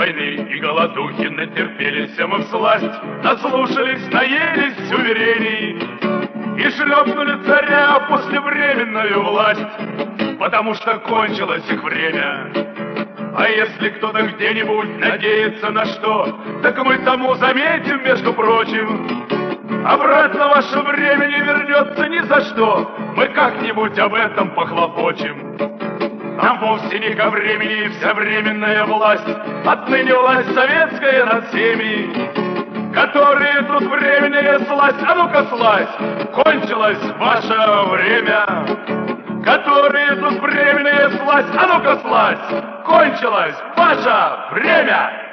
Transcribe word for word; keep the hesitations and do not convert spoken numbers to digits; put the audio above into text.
войны и голодухи натерпелись мы всласть, наслушались, наелись уверений и шлепнули царя послевременную власть, потому что кончилось их время. А если кто-то где-нибудь надеется на что, так мы тому заметим, между прочим. Обратно ваше время не вернется ни за что, мы как-нибудь об этом похлопочем. Нам вовсе не ко времени вся временная власть, отныне власть советская над всеми, которые тут временная сласть. А ну-ка, сласть, кончилось ваше время. Которые тут временная сласть, а ну-ка, сласть, кончилось ваше время.